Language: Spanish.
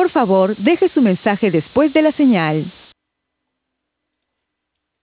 Por favor, deje su mensaje después de la señal.